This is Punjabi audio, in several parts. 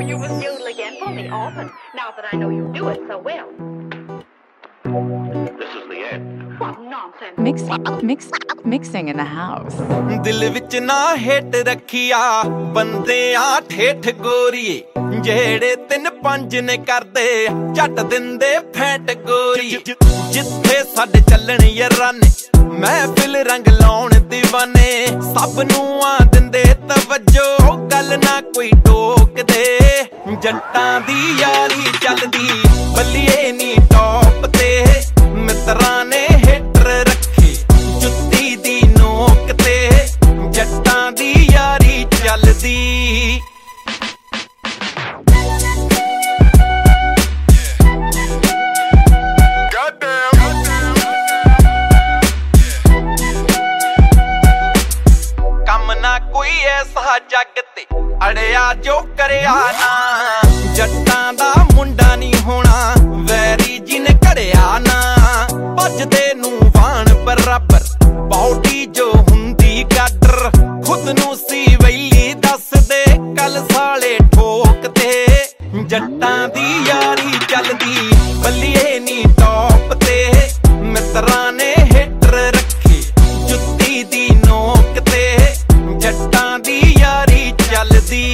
you must yodel again for me often, now that I know you do it so well. This is the end. What nonsense. Mixing in the house. ਦਿਲ ਵਿੱਚ ਨਾ ਹੇਠ ਰੱਖਿਆ ਬੰਦਿਆਂ ਠੇਠ ਗੋਰੀਏ ਜਿਹੜੇ 3-5 ਨੇ ਕਰਦੇ ਝੱਟ ਦਿੰਦੇ ਫੈਂਟ ਗੋਰੀਏ ਜਿੱਥੇ ਸਾਡੇ ਚੱਲਣ ਯਾਰਾਨੇ ਮਹਿਫਿਲ ਰੰਗ ਲਾਉਣ دیਵਾਨੇ ਸਭ ਨੂੰ ਆ ਦਿੰਦੇ ਤਵੱਜੋ ਗੱਲ ਨਾ ਕੋਈ ਟੋਕਦੇ ਜੱਟਾਂ ਦੀ ਯਾਰੀ ਚੱਲਦੀ ਬੱਲੀਏ ਨੀ ਟੌਪ ਤੇ ਮਿੱਤਰਾਂ ਨੇ ਹਿੱਟਰ ਰੱਖੇ ਜੁੱਤੀ ਦੀ ਨੋਕ ਤੇ ਜੱਟਾਂ ਦੀ ਯਾਰੀ ਚੱਲਦੀ ਕੰਮ ਨਾ ਕੋਈ ਐਸਾ ਜੱਗ ਤੇ ਅੜਿਆ ਜੋ ਕਰਿਆ ਨਾ ਜੱਟਾਂ ਦਾ ਮੁੰਡਾ ਨਹੀਂ ਹੋਣਾ ਵੈਰੀ ਜਿਨ ਘੜਿਆ ਨਾ ਭੱਜਦੇ ਨੂੰ ਵਾਣ ਬਰਾਬਰ ਬਾਉਟੀ ਜੋ ਹੁੰਦੀ ਗਾਡਰ ਖੁਦ ਨੂੰ ਸੀ ਵੈਲੀ ਦੱਸਦੇ ਕੱਲ ਸਾਲੇ ਠੋਕਦੇ ਜੱਟਾਂ ਦੀ ਯਾਰੀ ਚੱਲਦੀ ਬੱਲੀਏ ਨੀ ਟੌਪ ਤੇ ਮਿੱਤਰਾਂ ਨੇ ਹਿੱਟਰ ਰੱਖੇ ਜੁੱਤੀ ਦੀ ਨੋਕ ਤੇ ਜੱਟਾਂ ਦੀ ਯਾਰੀ ਚੱਲਦੀ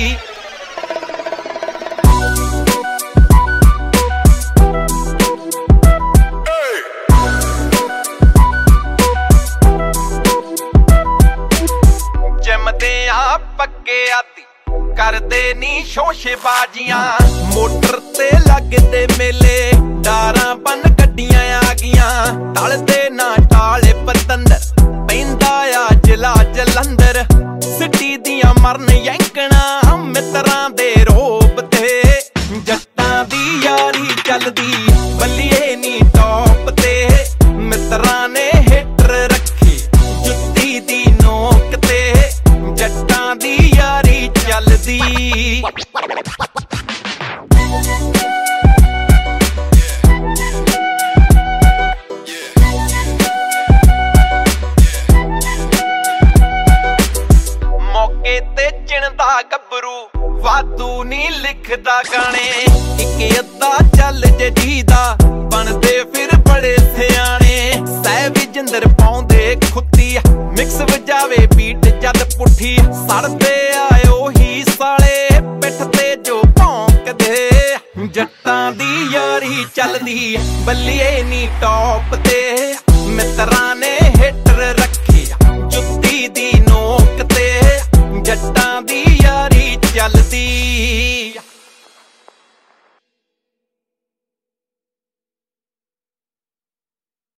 ਜੰਮਦੇ ਆ ਪੱਕੇ ਆਦੀ ਕਰਦੇ ਨੀ ਸ਼ੋਸ਼ੇਬਾਜ਼ੀਆਂ ਮੋਟਰ ਤੇ ਲੱਗਦੇ ਮੇਲੇ ਡਾਰਾਂ ਬਨ ਗੱਡੀਆਂ ਆ ਗਈਆਂ ਟਲਦੇ ਨਾ ਟਾਲੇ ਪਤੰਦਰ ਪੈਂਦਾ ਆ ਜ਼ਿਲ੍ਹਾ ਜਲੰਧਰ ਸਿੱਟੀ ਦੀਆਂ ਮਰਨ ਯੰਕਣਾ ਮਿੱਤਰਾਂ ਦੇ ਰੋਬ ਤੇ ਜੱਟਾਂ ਦੀ ਯਾਰੀ ਚੱਲਦੀ ਬੱਲੀਏ ਨੀ ਟੌਪ ਤੇ ਮਿੱਤਰਾਂ ਨੇ ਹਿੱਟਰ ਰੱਖੇ ਜੁੱਤੀ ਦੀ ਨੋਕ ਤੇ ਜੱਟਾਂ ਦੀ ਯਾਰੀ ਚੱਲਦੀ ਮੌਕੇ ਤੇ ਚਿਣਦਾ ਗੱਭਰੂ ਵਾਧੂ ਨੀ ਲਿਖਦਾ ਗਾਣੇ ਇੱਕ ਅੱਧਾ ਚੱਲ ਜੀਦਾ ਬਣਦੇ ਫਿਰ ਬੜੇ ਸਿਆਣੇ ਸਹਿ ਜਿੰਦਰ ਪਾਉਂਦੇ ਖੁੱਤੀ ਮਿਕਸ ਵਜਾਵੇ ਬੀਟ ਜਦ ਪੁੱਠੀ ਸੜਦੇ ਆਏ ਉਹੀ ਸਾਲੇ ਪਿੱਠ ਤੇ ਜੋ ਭੌਂਕਦੇ ਜੱਟਾਂ ਦੀ ਯਾਰੀ ਚੱਲਦੀ ਬੱਲੀਏ ਨੀ ਟੌਪ ਤੇ ਮਿੱਤਰਾਂ